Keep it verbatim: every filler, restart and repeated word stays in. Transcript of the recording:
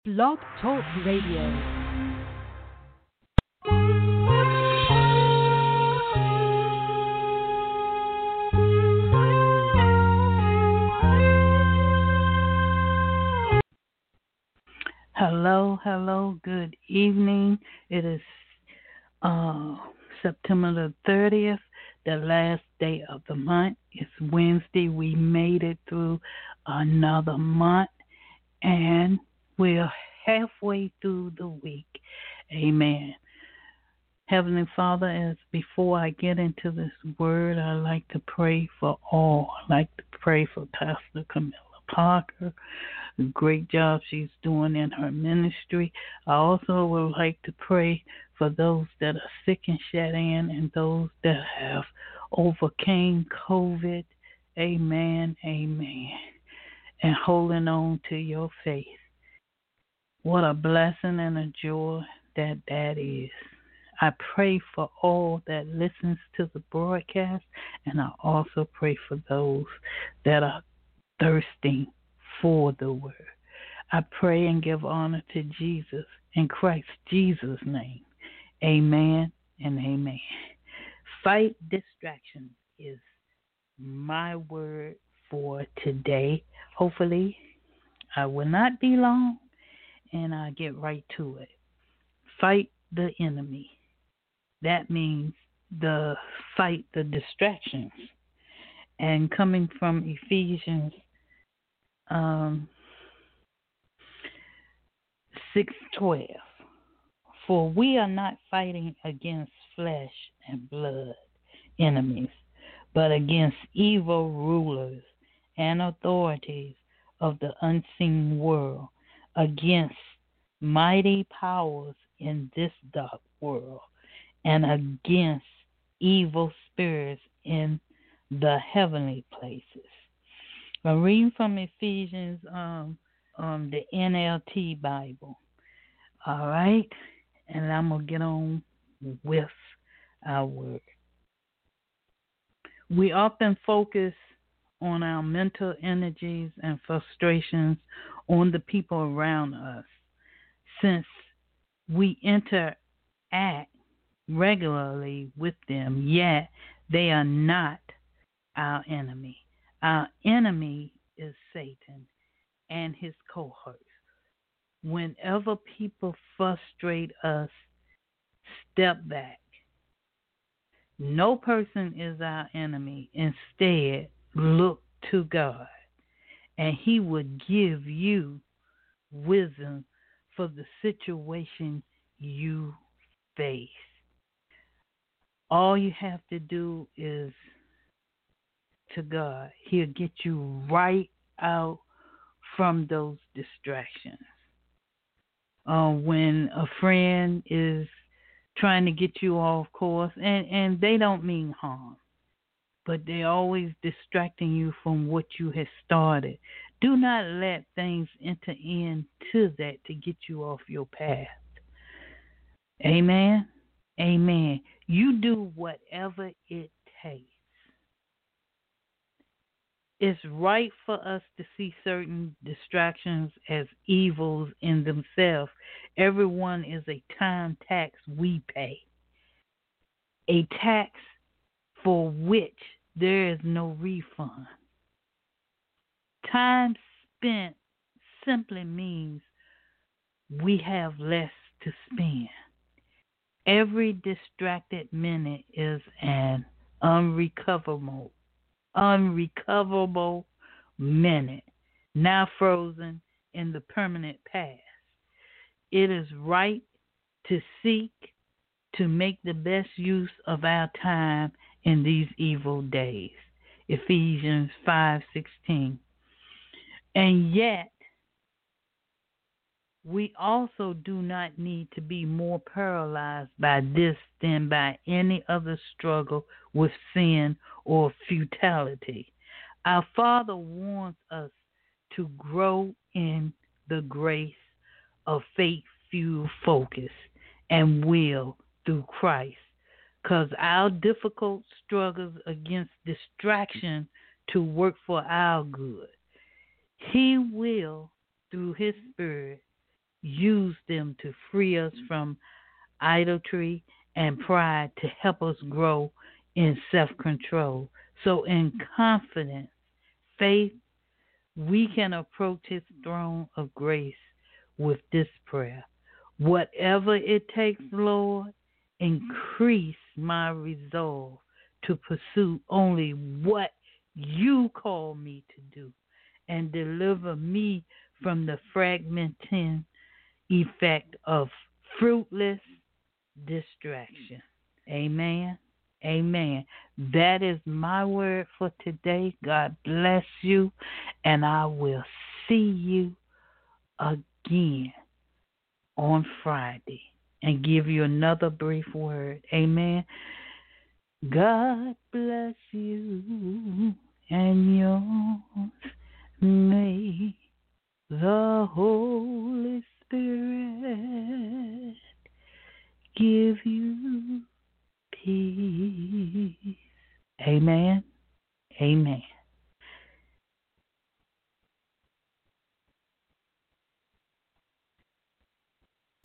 Blog Talk Radio. Hello, hello, good evening. It is uh, September the thirtieth, the last day of the month. It's Wednesday. We made it through another month, and we're halfway through the week. Amen. Heavenly Father, as before I get into this word, I like to pray for all. I like to pray for Pastor Camilla Parker, the great job she's doing in her ministry. I also would like to pray for those that are sick and shut in and those that have overcame COVID. Amen, amen. And holding on to your faith. What a blessing and a joy that that is. I pray for all that listens to the broadcast, and I also pray for those that are thirsting for the word. I pray and give honor to Jesus in Christ Jesus' name. Amen and amen. Fight distractions is my word for today. Hopefully, I will not be long, and I'll get right to it. Fight the enemy. That means the fight the distractions. And coming from Ephesians um, six twelve, for we are not fighting against flesh and blood enemies, but against evil rulers and authorities of the unseen world, against mighty powers in this dark world, and against evil spirits in the heavenly places. I'm reading from Ephesians, um, um, the N L T Bible. All right, and I'm gonna get on with our word. We often focus on our mental energies and frustrations on the people around us, since we interact regularly with them, yet they are not our enemy. Our enemy is Satan and his cohorts. Whenever people frustrate us, step back. No person is our enemy. Instead, look to God, and he will give you wisdom for the situation you face. All you have to do is to God. He'll get you right out from those distractions. Uh, when a friend is trying to get you off course, and, and they don't mean harm, but they're always distracting you from what you have started. Do not let things enter into that to get you off your path. Amen? Amen. You do whatever it takes. It's right for us to see certain distractions as evils in themselves. Everyone is a time tax we pay, a tax for which there is no refund. Time spent simply means we have less to spend. Every distracted minute is an unrecoverable, unrecoverable minute, now frozen in the permanent past. It is right to seek to make the best use of our time in these evil days. Ephesians five sixteen. And yet, we also do not need to be more paralyzed by this than by any other struggle with sin or futility. Our Father wants us to grow in the grace of faith-fueled focus and will through Christ, because our difficult struggles against distraction to work for our good. He will, through his Spirit, use them to free us from idolatry and pride to help us grow in self control. So, in confidence, faith, we can approach His throne of grace with this prayer. Whatever it takes, Lord, increase my resolve to pursue only what you call me to do and deliver me from the fragmenting effect of fruitless distraction. Amen. Amen. That is my word for today. God bless you, and I will see you again on Friday and give you another brief word. Amen. God bless you and yours. May the Holy Spirit give you peace. Amen. Amen.